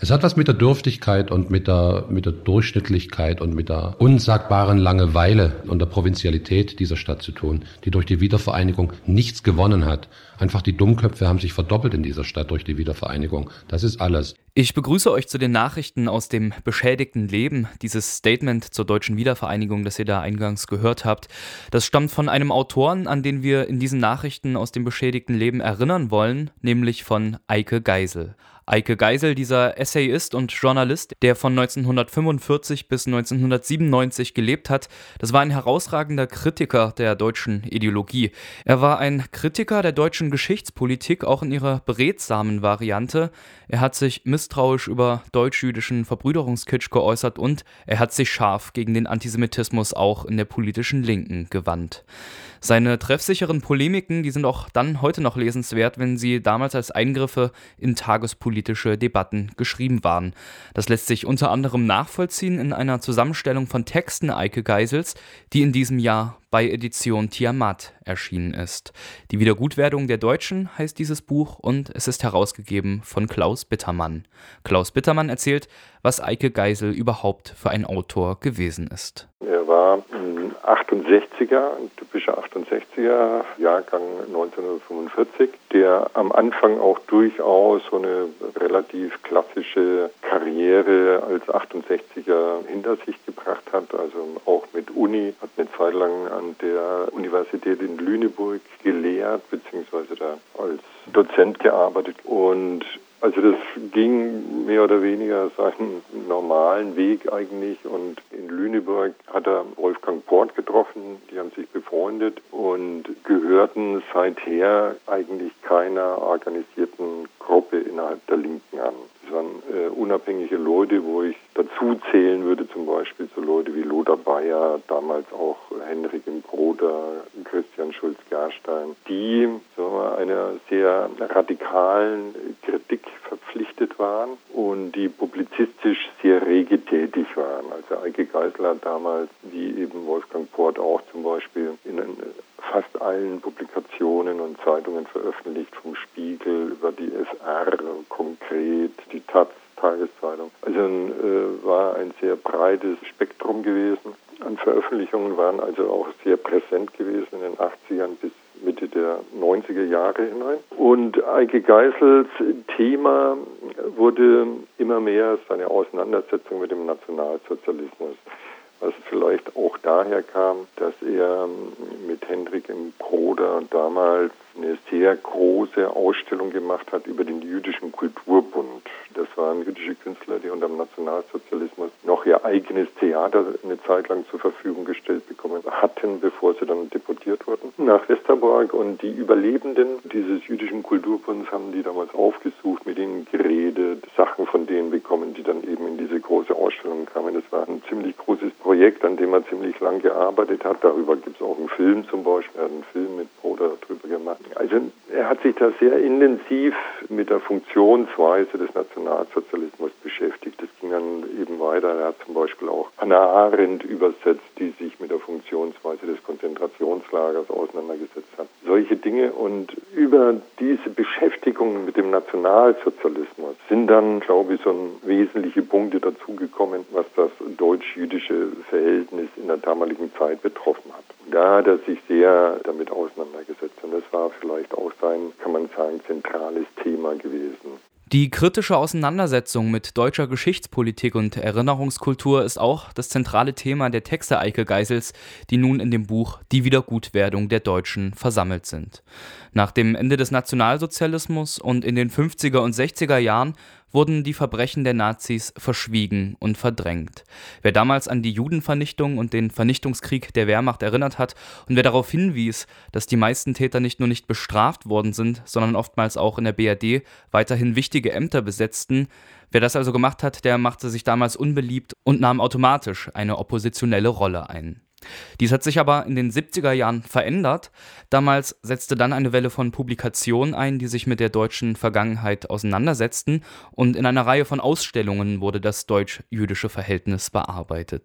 Es hat was mit der Dürftigkeit und mit der Durchschnittlichkeit und mit der unsagbaren Langeweile und der Provinzialität dieser Stadt zu tun, die durch die Wiedervereinigung nichts gewonnen hat. Einfach die Dummköpfe haben sich verdoppelt in dieser Stadt durch die Wiedervereinigung. Das ist alles. Ich begrüße euch zu den Nachrichten aus dem beschädigten Leben. Dieses Statement zur deutschen Wiedervereinigung, das ihr da eingangs gehört habt, das stammt von einem Autoren, an den wir in diesen Nachrichten aus dem beschädigten Leben erinnern wollen, nämlich von Eike Geisel. Eike Geisel, dieser Essayist und Journalist, der von 1945 bis 1997 gelebt hat, das war ein herausragender Kritiker der deutschen Ideologie. Er war ein Kritiker der deutschen Geschichtspolitik, auch in ihrer beredsamen Variante. Er hat sich misstrauisch über deutsch-jüdischen Verbrüderungskitsch geäußert und er hat sich scharf gegen den Antisemitismus auch in der politischen Linken gewandt. Seine treffsicheren Polemiken, die sind auch dann heute noch lesenswert, wenn sie damals als Eingriffe in tagespolitische Debatten geschrieben waren. Das lässt sich unter anderem nachvollziehen in einer Zusammenstellung von Texten Eike Geisels, die in diesem Jahr bei Edition Tiamat erschienen ist. Die Wiedergutwerdung der Deutschen heißt dieses Buch und es ist herausgegeben von Klaus Bittermann. Klaus Bittermann erzählt, was Eike Geisel überhaupt für ein Autor gewesen ist. Er war ein 68er, ein typischer 68er, Jahrgang 1945, der am Anfang auch durchaus so eine relativ klassische Karriere als 68er hinter sich gebracht hat, also auch mit Uni, hat eine Zeit lang an der Universität in Lüneburg gelehrt, beziehungsweise da als Dozent gearbeitet und also das ging mehr oder weniger seinen normalen Weg eigentlich und in Lüneburg hat er Wolfgang Port getroffen, die haben sich befreundet und gehörten seither eigentlich keiner organisierten Gruppe innerhalb der Linken an. Das waren unabhängige Leute, wo ich dazu zählen würde, zum Beispiel so Leute wie Lothar Bayer, damals auch Henrik im Broder, Christian Schulz-Gerstein, die einer sehr radikalen Kritik verpflichtet waren und die publizistisch sehr rege tätig waren. Also Eike Geisel hat damals, wie eben Wolfgang Port auch zum Beispiel, in fast allen Publikationen und Zeitungen veröffentlicht, vom Spiegel über die SR, konkret die Taz, Tageszeitung. Also war ein sehr breites Spektrum gewesen. An Veröffentlichungen waren also auch sehr präsent gewesen in den 80ern bis Mitte der 90er Jahre hinein. Und Eike Geisels Thema wurde immer mehr seine Auseinandersetzung mit dem Nationalsozialismus, was vielleicht auch daher kam, dass er mit Henrik im Broder damals eine sehr große Ausstellung gemacht hat über den jüdischen Kulturbund. Das waren jüdische Künstler, die unter dem Nationalsozialismus noch ihr eigenes Theater eine Zeit lang zur Verfügung gestellt bekommen hatten, bevor sie dann deportiert wurden nach Westerbork. Und die Überlebenden dieses jüdischen Kulturbunds haben die damals aufgesucht, mit ihnen geredet, Sachen von denen bekommen, die dann eben in diese große Ausstellung kamen. Das war ein ziemlich großes Projekt, an dem er ziemlich lang gearbeitet hat. Darüber gibt es auch einen Film zum Beispiel. Er hat einen Film mit Broder darüber gemacht. Also er hat sich da sehr intensiv mit der Funktionsweise des Nationalsozialismus beschäftigt. Das ging dann eben weiter. Er hat zum Beispiel auch Hannah Arendt übersetzt, die sich mit der Funktionsweise des Konzentrationslagers auseinandergesetzt hat. Solche Dinge. Und über diese Beschäftigung mit dem Nationalsozialismus sind dann, glaube ich, so wesentliche Punkte dazugekommen, was das deutsch-jüdische Verhältnis in der damaligen Zeit betroffen hat. Da hat er sich sehr damit auseinandergesetzt und das war vielleicht auch sein, kann man sagen, zentrales Thema gewesen. Die kritische Auseinandersetzung mit deutscher Geschichtspolitik und Erinnerungskultur ist auch das zentrale Thema der Texte Eike Geisels, die nun in dem Buch Die Wiedergutwerdung der Deutschen versammelt sind. Nach dem Ende des Nationalsozialismus und in den 50er und 60er Jahren wurden die Verbrechen der Nazis verschwiegen und verdrängt. Wer damals an die Judenvernichtung und den Vernichtungskrieg der Wehrmacht erinnert hat und wer darauf hinwies, dass die meisten Täter nicht nur nicht bestraft worden sind, sondern oftmals auch in der BRD weiterhin wichtige Ämter besetzten, wer das also gemacht hat, der machte sich damals unbeliebt und nahm automatisch eine oppositionelle Rolle ein. Dies hat sich aber in den 70er Jahren verändert. Damals setzte dann eine Welle von Publikationen ein, die sich mit der deutschen Vergangenheit auseinandersetzten und in einer Reihe von Ausstellungen wurde das deutsch-jüdische Verhältnis bearbeitet.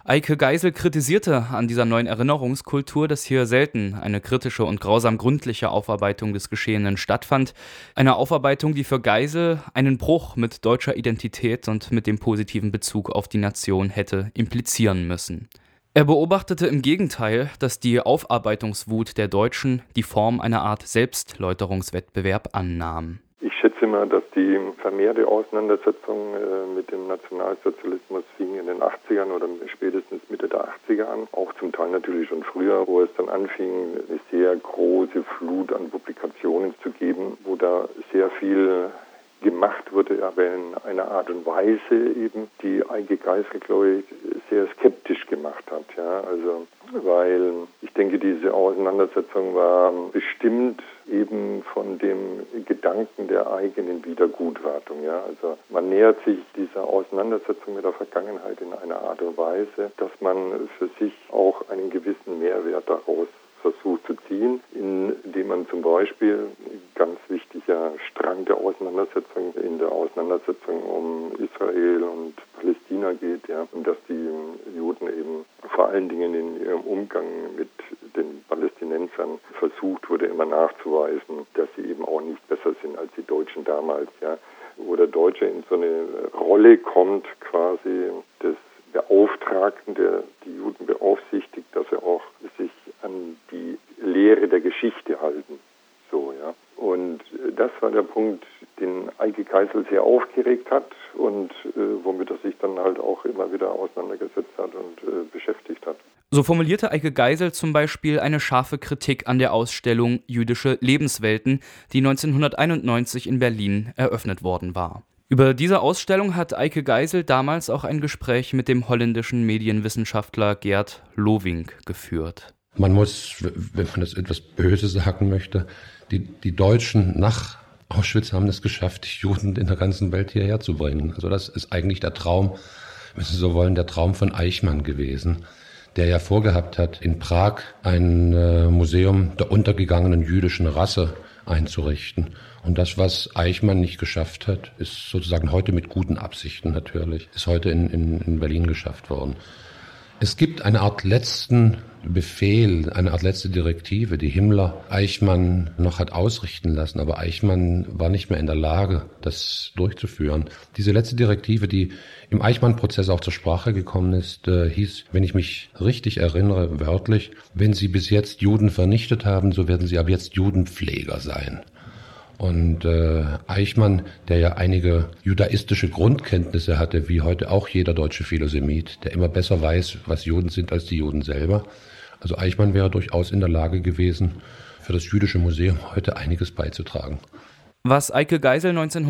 Eike Geisel kritisierte an dieser neuen Erinnerungskultur, dass hier selten eine kritische und grausam gründliche Aufarbeitung des Geschehenen stattfand. Eine Aufarbeitung, die für Geisel einen Bruch mit deutscher Identität und mit dem positiven Bezug auf die Nation hätte implizieren müssen. Er beobachtete im Gegenteil, dass die Aufarbeitungswut der Deutschen die Form einer Art Selbstläuterungswettbewerb annahm. Ich schätze mal, dass die vermehrte Auseinandersetzung mit dem Nationalsozialismus fing in den 80ern oder spätestens Mitte der 80er an. Auch zum Teil natürlich schon früher, wo es dann anfing, eine sehr große Flut an Publikationen zu geben, wo da sehr viel gemacht wurde, aber in einer Art und Weise eben, die Eike Geisel, glaube ich, sehr skeptisch gemacht hat. Ja, also, weil ich denke, diese Auseinandersetzung war bestimmt eben von dem Gedanken der eigenen Wiedergutwartung. Ja, also man nähert sich dieser Auseinandersetzung mit der Vergangenheit in einer Art und Weise, dass man für sich auch einen gewissen Mehrwert daraus versucht zu ziehen, indem man zum Beispiel, ganz wichtiger Strang der Auseinandersetzung, in der Auseinandersetzung um Israel und Palästina geht, ja, und dass die Juden eben vor allen Dingen in ihrem Umgang mit den Palästinensern versucht wurde, immer nachzuweisen, dass sie eben auch nicht besser sind als die Deutschen damals, ja, wo der Deutsche in so eine Rolle kommt, quasi des Beauftragten, der die Juden beaufsichtigt, dass er auch sich an die Lehre der Geschichte halten. So, ja. Und das war der Punkt, den Eike Geisel sehr aufgeregt hat und womit er sich dann halt auch immer wieder auseinandergesetzt hat und beschäftigt hat. So formulierte Eike Geisel zum Beispiel eine scharfe Kritik an der Ausstellung Jüdische Lebenswelten, die 1991 in Berlin eröffnet worden war. Über diese Ausstellung hat Eike Geisel damals auch ein Gespräch mit dem holländischen Medienwissenschaftler Gert Lovink geführt. Man muss, wenn man das etwas böse sagen möchte, die Deutschen nach Auschwitz haben es geschafft, die Juden in der ganzen Welt hierher zu bringen. Also das ist eigentlich der Traum, wenn Sie so wollen, der Traum von Eichmann gewesen, der ja vorgehabt hat, in Prag ein Museum der untergegangenen jüdischen Rasse einzurichten. Und das, was Eichmann nicht geschafft hat, ist sozusagen heute mit guten Absichten natürlich, ist heute in Berlin geschafft worden. Es gibt eine Art letzten Befehl, eine Art letzte Direktive, die Himmler Eichmann noch hat ausrichten lassen, aber Eichmann war nicht mehr in der Lage, das durchzuführen. Diese letzte Direktive, die im Eichmann-Prozess auch zur Sprache gekommen ist, hieß, wenn ich mich richtig erinnere, wörtlich, wenn Sie bis jetzt Juden vernichtet haben, so werden Sie ab jetzt Judenpfleger sein. Und Eichmann, der ja einige judaistische Grundkenntnisse hatte, wie heute auch jeder deutsche Philosemit, der immer besser weiß, was Juden sind als die Juden selber. Also Eichmann wäre durchaus in der Lage gewesen, für das Jüdische Museum heute einiges beizutragen. Was Eike Geisel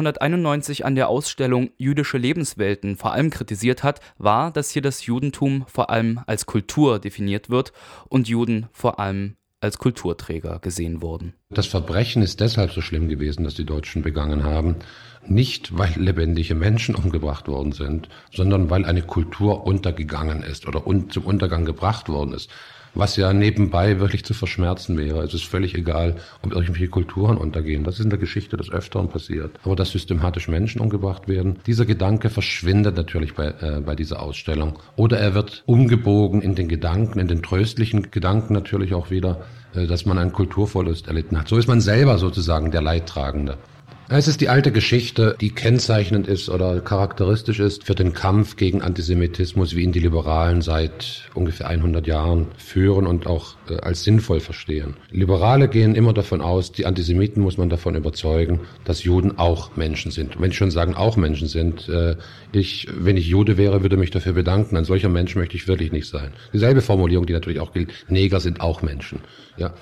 1991 an der Ausstellung Jüdische Lebenswelten vor allem kritisiert hat, war, dass hier das Judentum vor allem als Kultur definiert wird und Juden vor allem als Kulturträger gesehen wurden. Das Verbrechen ist deshalb so schlimm gewesen, das die Deutschen begangen haben, nicht weil lebendige Menschen umgebracht worden sind, sondern weil eine Kultur untergegangen ist oder zum Untergang gebracht worden ist. Was ja nebenbei wirklich zu verschmerzen wäre. Es ist völlig egal, ob irgendwelche Kulturen untergehen. Das ist in der Geschichte des Öfteren passiert. Aber dass systematisch Menschen umgebracht werden, dieser Gedanke verschwindet natürlich bei dieser Ausstellung. Oder er wird umgebogen in den Gedanken, in den tröstlichen Gedanken natürlich auch wieder, dass man einen Kulturverlust erlitten hat. So ist man selber sozusagen der Leidtragende. Es ist die alte Geschichte, die kennzeichnend ist oder charakteristisch ist für den Kampf gegen Antisemitismus, wie ihn die Liberalen seit ungefähr 100 Jahren führen und auch als sinnvoll verstehen. Liberale gehen immer davon aus, die Antisemiten muss man davon überzeugen, dass Juden auch Menschen sind. Wenn ich schon sagen, auch Menschen sind, wenn ich Jude wäre, würde mich dafür bedanken. Ein solcher Mensch möchte ich wirklich nicht sein. Dieselbe Formulierung, die natürlich auch gilt, Neger sind auch Menschen. Ja.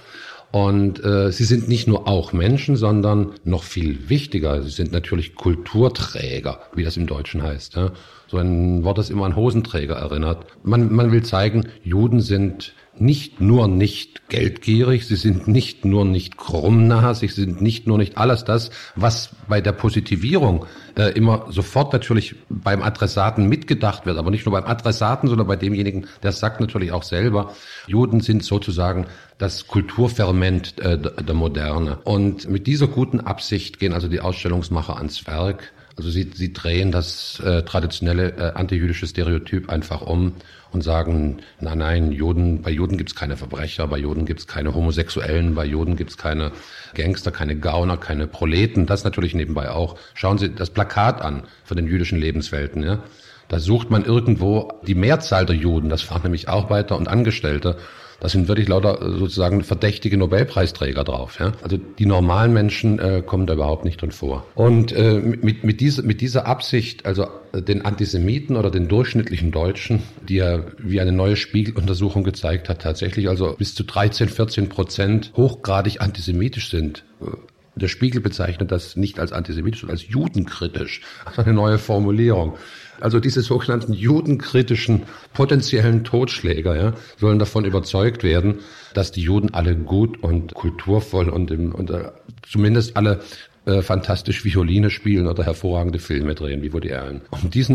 Und sie sind nicht nur auch Menschen, sondern noch viel wichtiger, sie sind natürlich Kulturträger, wie das im Deutschen heißt. Ja? So ein Wort, das immer an Hosenträger erinnert. Man will zeigen, Juden sind nicht nur nicht geldgierig, sie sind nicht nur nicht krummnasig, sie sind nicht nur nicht alles das, was bei der Positivierung immer sofort natürlich beim Adressaten mitgedacht wird, aber nicht nur beim Adressaten, sondern bei demjenigen, der sagt natürlich auch selber, Juden sind sozusagen das Kulturferment der Moderne. Und mit dieser guten Absicht gehen also die Ausstellungsmacher ans Werk. Also sie drehen das traditionelle antijüdische Stereotyp einfach um und sagen, nein, bei Juden gibt's keine Verbrecher, bei Juden gibt's keine Homosexuellen, bei Juden gibt's keine Gangster, keine Gauner, keine Proleten. Das natürlich nebenbei auch. Schauen Sie das Plakat an von den jüdischen Lebenswelten. Ja? Da sucht man irgendwo die Mehrzahl der Juden, das waren nämlich Arbeiter und Angestellte. Das sind wirklich lauter sozusagen verdächtige Nobelpreisträger drauf. Ja? Also die normalen Menschen kommen da überhaupt nicht drin vor. Und mit dieser Absicht, also den Antisemiten oder den durchschnittlichen Deutschen, die ja, wie eine neue Spiegeluntersuchung gezeigt hat, tatsächlich also bis zu 13-14% hochgradig antisemitisch sind. Der Spiegel bezeichnet das nicht als antisemitisch, sondern als judenkritisch. Also eine neue Formulierung. Also diese sogenannten judenkritischen potenziellen Totschläger sollen davon überzeugt werden, dass die Juden alle gut und kulturvoll und zumindest alle fantastisch Violine spielen oder hervorragende Filme drehen, wie Woody Allen. Und diesen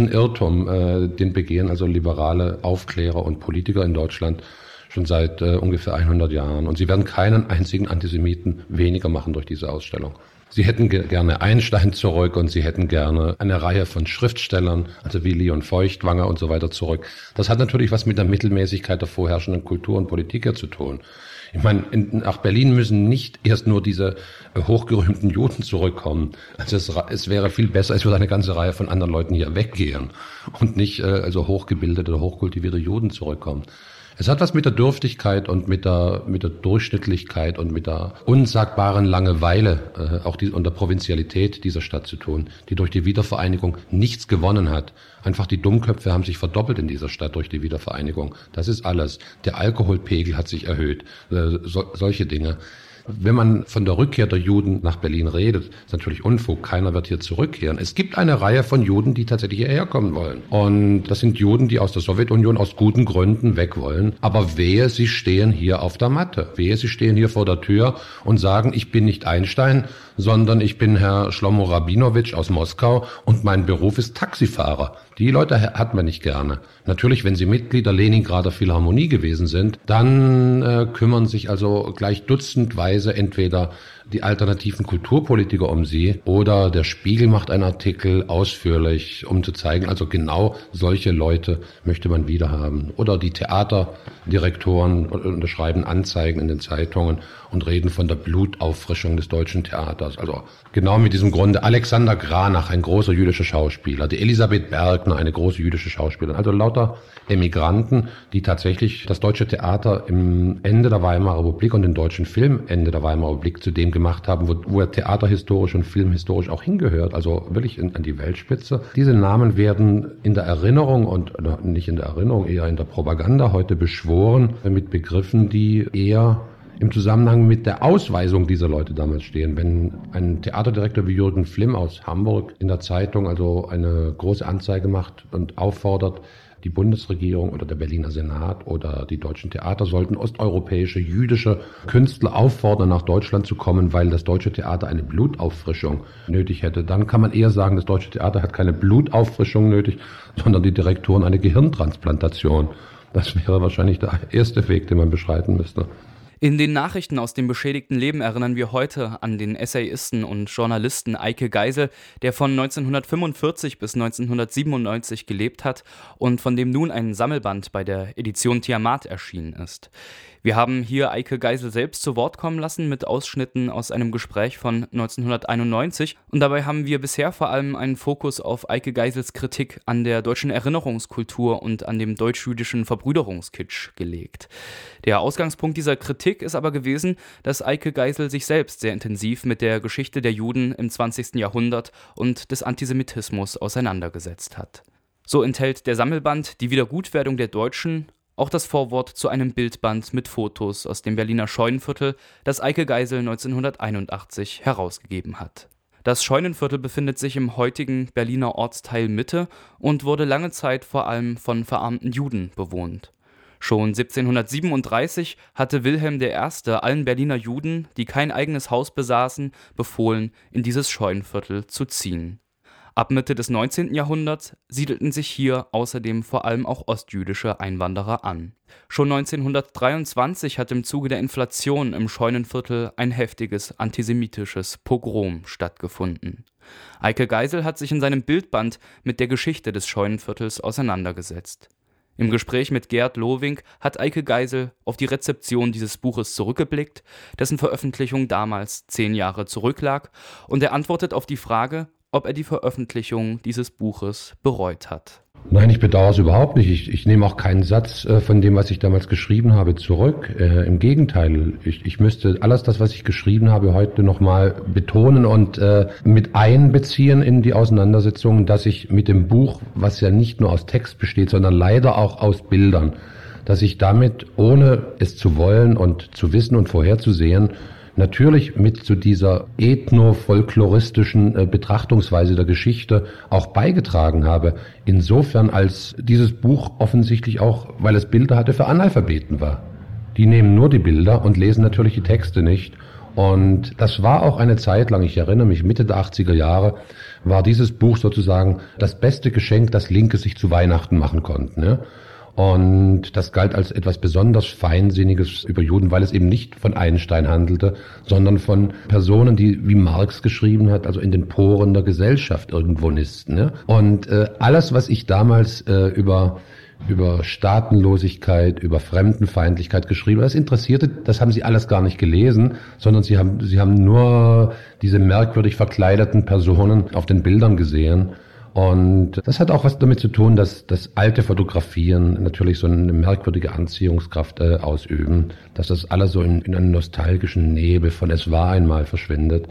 Irrtum, den begehen also liberale Aufklärer und Politiker in Deutschland schon seit ungefähr 100 Jahren. Und sie werden keinen einzigen Antisemiten weniger machen durch diese Ausstellung. Sie hätten gerne Einstein zurück und sie hätten gerne eine Reihe von Schriftstellern, also wie Leon Feuchtwanger und so weiter zurück. Das hat natürlich was mit der Mittelmäßigkeit der vorherrschenden Kultur und Politik hier zu tun. Ich meine, nach Berlin müssen nicht erst nur diese hochgerühmten Juden zurückkommen. Also es wäre viel besser, es würde eine ganze Reihe von anderen Leuten hier weggehen und nicht also hochgebildete oder hochkultivierte Juden zurückkommen. Es hat was mit der Dürftigkeit und mit der Durchschnittlichkeit und mit der unsagbaren Langeweile und der Provinzialität dieser Stadt zu tun, die durch die Wiedervereinigung nichts gewonnen hat. Einfach die Dummköpfe haben sich verdoppelt in dieser Stadt durch die Wiedervereinigung. Das ist alles. Der Alkoholpegel hat sich erhöht. Solche Dinge. Wenn man von der Rückkehr der Juden nach Berlin redet, ist natürlich Unfug. Keiner wird hier zurückkehren. Es gibt eine Reihe von Juden, die tatsächlich hierher kommen wollen. Und das sind Juden, die aus der Sowjetunion aus guten Gründen weg wollen. Aber wehe, sie stehen hier auf der Matte. Wehe, sie stehen hier vor der Tür und sagen, ich bin nicht Einstein, sondern ich bin Herr Shlomo Rabinowitsch aus Moskau und mein Beruf ist Taxifahrer. Die Leute hat man nicht gerne. Natürlich, wenn sie Mitglied der Leningrader Philharmonie gewesen sind, dann kümmern sich also gleich dutzendweise entweder die alternativen Kulturpolitiker um sie oder der Spiegel macht einen Artikel ausführlich, um zu zeigen, also genau solche Leute möchte man wieder haben. Oder die Theaterdirektoren unterschreiben Anzeigen in den Zeitungen und reden von der Blutauffrischung des deutschen Theaters. Also genau mit diesem Grunde. Alexander Granach, ein großer jüdischer Schauspieler, die Elisabeth Bergner, eine große jüdische Schauspielerin. Also lauter Emigranten, die tatsächlich das deutsche Theater im Ende der Weimarer Republik und den deutschen Film Ende der Weimarer Republik zu dem gemacht haben, wo er theaterhistorisch und filmhistorisch auch hingehört, also wirklich an die Weltspitze. Diese Namen werden in der Erinnerung und nicht in der Erinnerung, eher in der Propaganda heute beschworen mit Begriffen, die eher im Zusammenhang mit der Ausweisung dieser Leute damals stehen. Wenn ein Theaterdirektor wie Jürgen Flimm aus Hamburg in der Zeitung also eine große Anzeige macht und auffordert, die Bundesregierung oder der Berliner Senat oder die deutschen Theater sollten osteuropäische jüdische Künstler auffordern, nach Deutschland zu kommen, weil das deutsche Theater eine Blutauffrischung nötig hätte. Dann kann man eher sagen, das deutsche Theater hat keine Blutauffrischung nötig, sondern die Direktoren eine Gehirntransplantation. Das wäre wahrscheinlich der erste Weg, den man beschreiten müsste. In den Nachrichten aus dem beschädigten Leben erinnern wir heute an den Essayisten und Journalisten Eike Geisel, der von 1945 bis 1997 gelebt hat und von dem nun ein Sammelband bei der Edition Tiamat erschienen ist. Wir haben hier Eike Geisel selbst zu Wort kommen lassen mit Ausschnitten aus einem Gespräch von 1991 und dabei haben wir bisher vor allem einen Fokus auf Eike Geisels Kritik an der deutschen Erinnerungskultur und an dem deutsch-jüdischen Verbrüderungskitsch gelegt. Der Ausgangspunkt dieser Kritik ist aber gewesen, dass Eike Geisel sich selbst sehr intensiv mit der Geschichte der Juden im 20. Jahrhundert und des Antisemitismus auseinandergesetzt hat. So enthält der Sammelband Die Wiedergutwerdung der Deutschen auch das Vorwort zu einem Bildband mit Fotos aus dem Berliner Scheunenviertel, das Eike Geisel 1981 herausgegeben hat. Das Scheunenviertel befindet sich im heutigen Berliner Ortsteil Mitte und wurde lange Zeit vor allem von verarmten Juden bewohnt. Schon 1737 hatte Wilhelm I. allen Berliner Juden, die kein eigenes Haus besaßen, befohlen, in dieses Scheunenviertel zu ziehen. Ab Mitte des 19. Jahrhunderts siedelten sich hier außerdem vor allem auch ostjüdische Einwanderer an. Schon 1923 hat im Zuge der Inflation im Scheunenviertel ein heftiges antisemitisches Pogrom stattgefunden. Eike Geisel hat sich in seinem Bildband mit der Geschichte des Scheunenviertels auseinandergesetzt. Im Gespräch mit Gerd Lowink hat Eike Geisel auf die Rezeption dieses Buches zurückgeblickt, dessen Veröffentlichung damals 10 Jahre zurücklag, und er antwortet auf die Frage, ob er die Veröffentlichung dieses Buches bereut hat. Nein, ich bedauere es überhaupt nicht. Ich nehme auch keinen Satz von dem, was ich damals geschrieben habe, zurück. Im Gegenteil, ich müsste alles das, was ich geschrieben habe, heute nochmal betonen und mit einbeziehen in die Auseinandersetzung, dass ich mit dem Buch, was ja nicht nur aus Text besteht, sondern leider auch aus Bildern, dass ich damit, ohne es zu wollen und zu wissen und vorherzusehen, natürlich mit zu dieser ethno-folkloristischen Betrachtungsweise der Geschichte auch beigetragen habe. Insofern, als dieses Buch offensichtlich auch, weil es Bilder hatte, für Analphabeten war. Die nehmen nur die Bilder und lesen natürlich die Texte nicht. Und das war auch eine Zeit lang, ich erinnere mich, Mitte der 80er Jahre, war dieses Buch sozusagen das beste Geschenk, das Linke sich zu Weihnachten machen konnten. Ja? Und das galt als etwas besonders Feinsinniges über Juden, weil es eben nicht von Einstein handelte, sondern von Personen, die, wie Marx geschrieben hat, also in den Poren der Gesellschaft irgendwo nisten. Ne? Und alles, was ich damals über Staatenlosigkeit, über Fremdenfeindlichkeit geschrieben, das interessierte, das haben sie alles gar nicht gelesen, sondern sie haben nur diese merkwürdig verkleideten Personen auf den Bildern gesehen. Und das hat auch was damit zu tun, dass das alte Fotografieren natürlich so eine merkwürdige Anziehungskraft ausüben, dass das alles so in einem nostalgischen Nebel von es war einmal verschwindet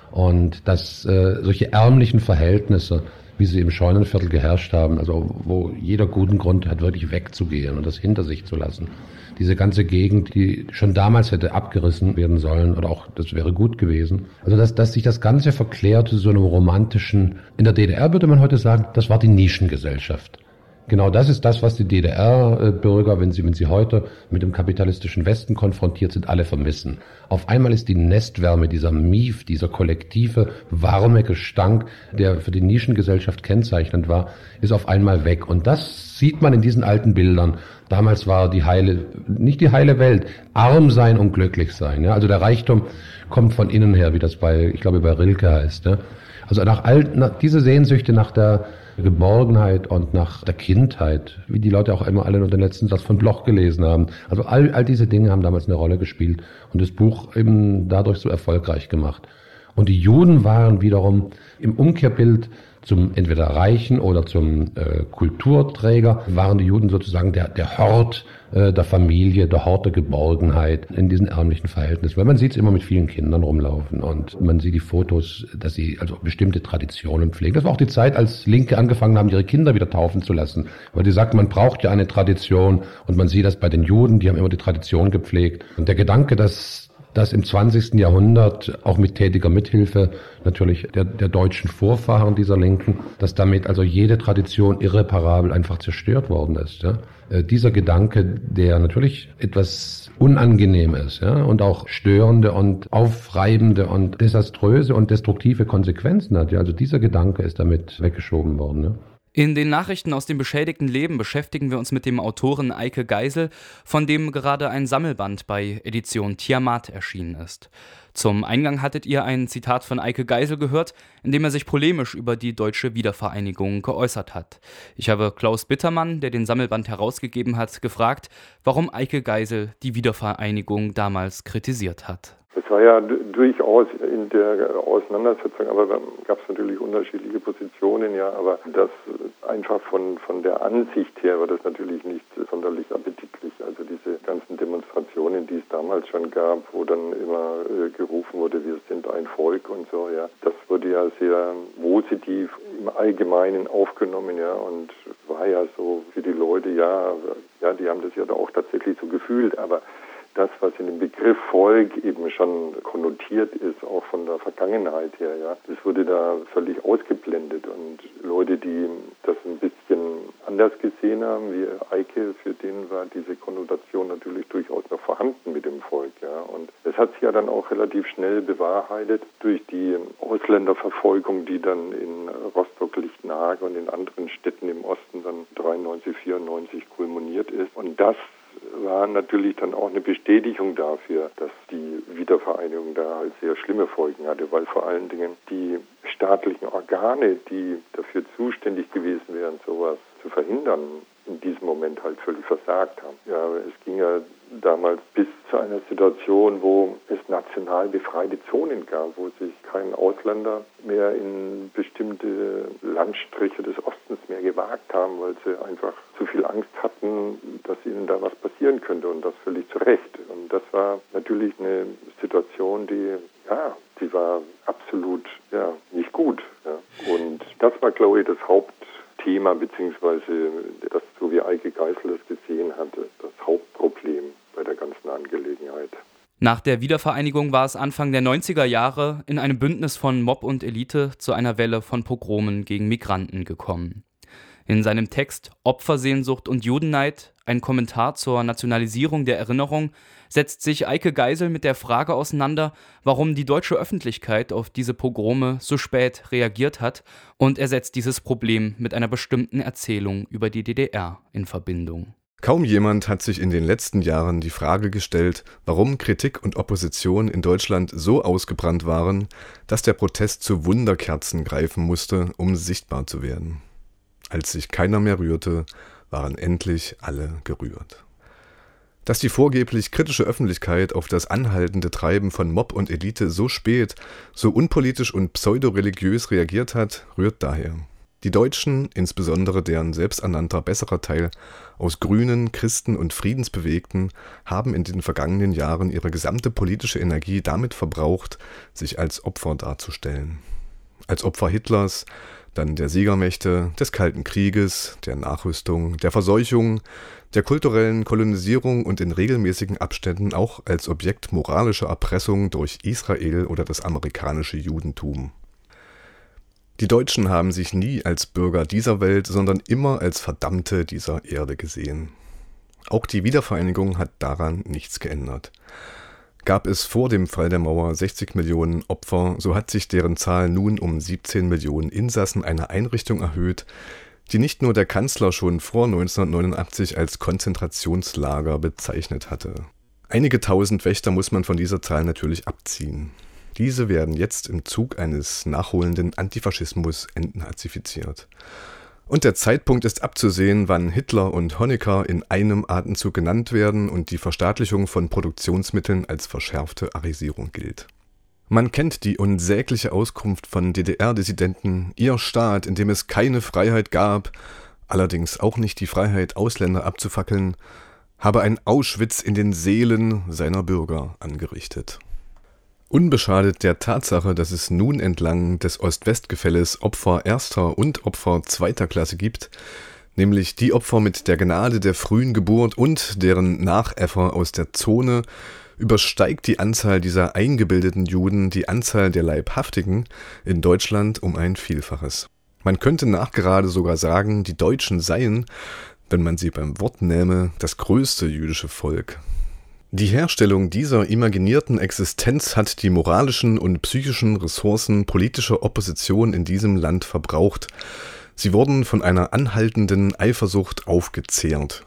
und dass solche ärmlichen Verhältnisse, wie sie im Scheunenviertel geherrscht haben, also wo jeder guten Grund hat, wirklich wegzugehen und das hinter sich zu lassen. Diese ganze Gegend, die schon damals hätte abgerissen werden sollen, oder auch, das wäre gut gewesen. Also, dass sich das Ganze verklärt zu so einem romantischen, in der DDR würde man heute sagen, das war die Nischengesellschaft. Genau das ist das, was die DDR-Bürger, wenn sie heute mit dem kapitalistischen Westen konfrontiert sind, alle vermissen. Auf einmal ist die Nestwärme, dieser Mief, dieser kollektive, warme Gestank, der für die Nischengesellschaft kennzeichnend war, ist auf einmal weg. Und das sieht man in diesen alten Bildern. Damals war nicht die heile Welt, arm sein und glücklich sein. Ja? Also der Reichtum kommt von innen her, wie das bei Rilke heißt. Ja? Also nach diese Sehnsüchte nach der Geborgenheit und nach der Kindheit, wie die Leute auch immer alle nur den letzten Satz von Bloch gelesen haben. Also all diese Dinge haben damals eine Rolle gespielt und das Buch eben dadurch so erfolgreich gemacht. Und die Juden waren wiederum im Umkehrbild zum entweder Reichen oder zum Kulturträger, waren die Juden sozusagen der Hort der Familie, der Hort der Geborgenheit in diesen ärmlichen Verhältnissen. Weil man sieht es immer mit vielen Kindern rumlaufen und man sieht die Fotos, dass sie also bestimmte Traditionen pflegen. Das war auch die Zeit, als Linke angefangen haben, ihre Kinder wieder taufen zu lassen. Weil die sagten, man braucht ja eine Tradition und man sieht das bei den Juden, die haben immer die Tradition gepflegt. Und der Gedanke, dass im 20. Jahrhundert auch mit tätiger Mithilfe natürlich der deutschen Vorfahren dieser Linken, dass damit also jede Tradition irreparabel einfach zerstört worden ist. Ja? Dieser Gedanke, der natürlich etwas unangenehm ist, ja, und auch störende und aufreibende und desaströse und destruktive Konsequenzen hat. Ja? Also dieser Gedanke ist damit weggeschoben worden. Ja? In den Nachrichten aus dem beschädigten Leben beschäftigen wir uns mit dem Autoren Eike Geisel, von dem gerade ein Sammelband bei Edition Tiamat erschienen ist. Zum Eingang hattet ihr ein Zitat von Eike Geisel gehört, in dem er sich polemisch über die deutsche Wiedervereinigung geäußert hat. Ich habe Klaus Bittermann, der den Sammelband herausgegeben hat, gefragt, warum Eike Geisel die Wiedervereinigung damals kritisiert hat. Es war ja durchaus in der Auseinandersetzung, aber da gab es natürlich unterschiedliche Positionen, ja, aber das einfach von der Ansicht her war das natürlich nicht sonderlich appetitlich. Also diese ganzen Demonstrationen, die es damals schon gab, wo dann immer gerufen wurde, wir sind ein Volk und so, ja, das wurde ja sehr positiv im Allgemeinen aufgenommen, ja, und war ja so für die Leute, ja, die haben das ja da auch tatsächlich so gefühlt, aber das, was in dem Begriff Volk eben schon konnotiert ist, auch von der Vergangenheit her, ja, das wurde da völlig ausgeblendet. Und Leute, die das ein bisschen anders gesehen haben, wie Eike, für den war diese Konnotation natürlich durchaus noch vorhanden mit dem Volk, ja. Und es hat sich ja dann auch relativ schnell bewahrheitet durch die Ausländerverfolgung, die dann in Rostock, Lichtenhagen und in anderen Städten im Osten dann 93, 94 kulminiert ist. Und das war natürlich dann auch eine Bestätigung dafür, dass die Wiedervereinigung da halt sehr schlimme Folgen hatte, weil vor allen Dingen die staatlichen Organe, die dafür zuständig gewesen wären, sowas zu verhindern, in diesem Moment halt völlig versagt haben. Ja, es ging ja damals bis zu einer Situation, wo es national befreite Zonen gab, wo sich kein Ausländer mehr in bestimmte Landstriche des Ostens mehr gewagt haben, weil sie einfach zu viel Angst hatten, dass ihnen da was passieren könnte, und das völlig zu Recht. Und das war natürlich eine Situation, die war absolut nicht gut. Ja. Und das war, glaube ich, das Hauptthema, beziehungsweise das, so wie Eike Geisel das gesehen hatte, das Hauptproblem bei der ganzen Angelegenheit. Nach der Wiedervereinigung war es Anfang der 90er Jahre in einem Bündnis von Mob und Elite zu einer Welle von Pogromen gegen Migranten gekommen. In seinem Text Opfersehnsucht und Judenneid, ein Kommentar zur Nationalisierung der Erinnerung, setzt sich Eike Geisel mit der Frage auseinander, warum die deutsche Öffentlichkeit auf diese Pogrome so spät reagiert hat, und er setzt dieses Problem mit einer bestimmten Erzählung über die DDR in Verbindung. Kaum jemand hat sich in den letzten Jahren die Frage gestellt, warum Kritik und Opposition in Deutschland so ausgebrannt waren, dass der Protest zu Wunderkerzen greifen musste, um sichtbar zu werden. Als sich keiner mehr rührte, waren endlich alle gerührt. Dass die vorgeblich kritische Öffentlichkeit auf das anhaltende Treiben von Mob und Elite so spät, so unpolitisch und pseudoreligiös reagiert hat, rührt daher. Die Deutschen, insbesondere deren selbsternannter besserer Teil aus Grünen, Christen und Friedensbewegten, haben in den vergangenen Jahren ihre gesamte politische Energie damit verbraucht, sich als Opfer darzustellen. Als Opfer Hitlers, dann der Siegermächte, des Kalten Krieges, der Nachrüstung, der Verseuchung, der kulturellen Kolonisierung und in regelmäßigen Abständen auch als Objekt moralischer Erpressung durch Israel oder das amerikanische Judentum. Die Deutschen haben sich nie als Bürger dieser Welt, sondern immer als Verdammte dieser Erde gesehen. Auch die Wiedervereinigung hat daran nichts geändert. Gab es vor dem Fall der Mauer 60 Millionen Opfer, so hat sich deren Zahl nun um 17 Millionen Insassen einer Einrichtung erhöht, die nicht nur der Kanzler schon vor 1989 als Konzentrationslager bezeichnet hatte. Einige tausend Wächter muss man von dieser Zahl natürlich abziehen. Diese werden jetzt im Zug eines nachholenden Antifaschismus entnazifiziert. Und der Zeitpunkt ist abzusehen, wann Hitler und Honecker in einem Atemzug genannt werden und die Verstaatlichung von Produktionsmitteln als verschärfte Arisierung gilt. Man kennt die unsägliche Auskunft von DDR-Dissidenten, ihr Staat, in dem es keine Freiheit gab, allerdings auch nicht die Freiheit, Ausländer abzufackeln, habe ein Auschwitz in den Seelen seiner Bürger angerichtet. Unbeschadet der Tatsache, dass es nun entlang des Ost-West-Gefälles Opfer erster und Opfer zweiter Klasse gibt, nämlich die Opfer mit der Gnade der frühen Geburt und deren Nachäffer aus der Zone, übersteigt die Anzahl dieser eingebildeten Juden die Anzahl der Leibhaftigen in Deutschland um ein Vielfaches. Man könnte nachgerade sogar sagen, die Deutschen seien, wenn man sie beim Wort nähme, das größte jüdische Volk. Die Herstellung dieser imaginierten Existenz hat die moralischen und psychischen Ressourcen politischer Opposition in diesem Land verbraucht. Sie wurden von einer anhaltenden Eifersucht aufgezehrt.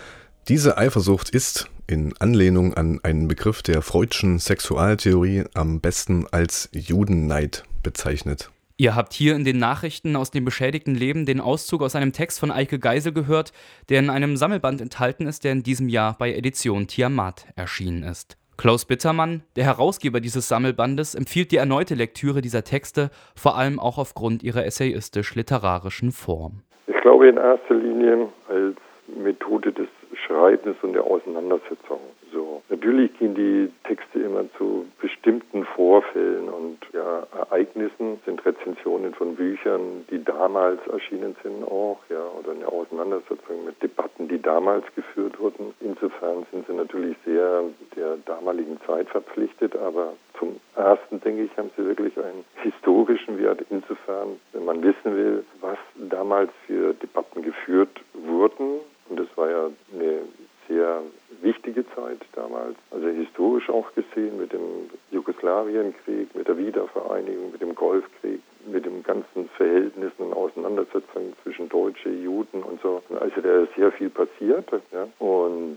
Diese Eifersucht ist, in Anlehnung an einen Begriff der Freudschen Sexualtheorie, am besten als Judenneid bezeichnet. Ihr habt hier in den Nachrichten aus dem beschädigten Leben den Auszug aus einem Text von Eike Geisel gehört, der in einem Sammelband enthalten ist, der in diesem Jahr bei Edition Tiamat erschienen ist. Klaus Bittermann, der Herausgeber dieses Sammelbandes, empfiehlt die erneute Lektüre dieser Texte, vor allem auch aufgrund ihrer essayistisch-literarischen Form. Ich glaube in erster Linie als Methode des Schreibens und der Auseinandersetzung. So. Natürlich gehen die Texte immer zu bestimmten Vorfällen und Ereignissen, sind Rezensionen von Büchern, die damals erschienen sind auch, oder eine Auseinandersetzung mit Debatten, die damals geführt wurden. Insofern sind sie natürlich sehr der damaligen Zeit verpflichtet, aber zum Ersten, denke ich, haben sie wirklich einen historischen Wert. Insofern, wenn man wissen will, was damals für Debatten geführt wurden, und das war ja eine sehr wichtige Zeit damals, also historisch auch gesehen mit dem Jugoslawienkrieg, mit der Wiedervereinigung, mit dem Golfkrieg, mit den ganzen Verhältnissen und Auseinandersetzungen zwischen Deutsche, Juden und so. Also da ist sehr viel passiert. Ja. Und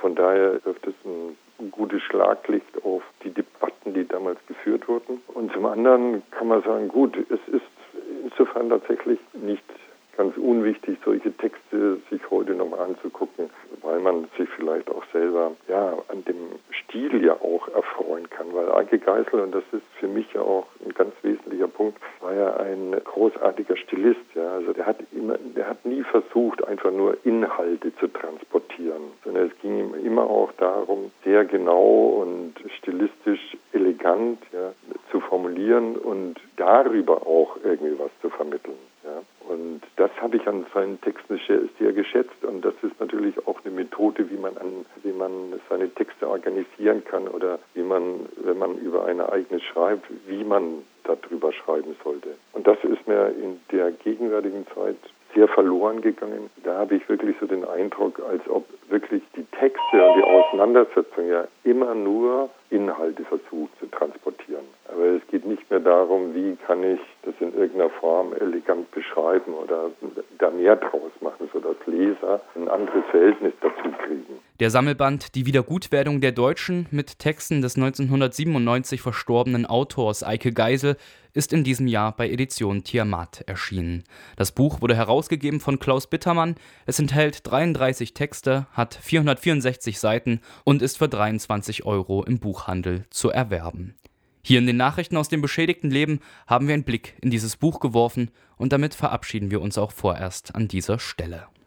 von daher wirft es ein gutes Schlaglicht auf die Debatten, die damals geführt wurden. Und zum anderen kann man sagen, gut, es ist insofern tatsächlich nicht ganz unwichtig, solche Texte sich heute nochmal anzugucken, weil man sich vielleicht auch selber an dem Stil ja auch erfreuen kann. Weil Eike Geisel, und das ist für mich ja auch ein ganz wesentlicher Punkt, war ja ein großartiger Stilist. Ja. Also der hat nie versucht, einfach nur Inhalte zu transportieren, sondern es ging ihm immer auch darum, sehr genau und stilistisch elegant zu formulieren und darüber auch irgendwie was zu vermitteln. Ja. Und das habe ich an seinen Texten sehr geschätzt, und das ist natürlich auch eine Methode, wie man seine Texte organisieren kann oder wie man, wenn man über ein Ereignis schreibt, wie man darüber schreiben sollte. Und das ist mir in der gegenwärtigen Zeit sehr verloren gegangen. Da habe ich wirklich so den Eindruck, als ob wirklich die Texte und die Auseinandersetzung ja immer nur Inhalte versucht zu transportieren. Aber es geht nicht mehr darum, wie kann ich das in irgendeiner Form elegant beschreiben oder da mehr draus machen, sodass Leser ein anderes Verhältnis dazu kriegen. Der Sammelband Die Wiedergutwerdung der Deutschen mit Texten des 1997 verstorbenen Autors Eike Geisel ist in diesem Jahr bei Edition Tiamat erschienen. Das Buch wurde herausgegeben von Klaus Bittermann. Es enthält 33 Texte, hat 464 Seiten und ist für 23 € im Buchhandel zu erwerben. Hier in den Nachrichten aus dem beschädigten Leben haben wir einen Blick in dieses Buch geworfen, und damit verabschieden wir uns auch vorerst an dieser Stelle.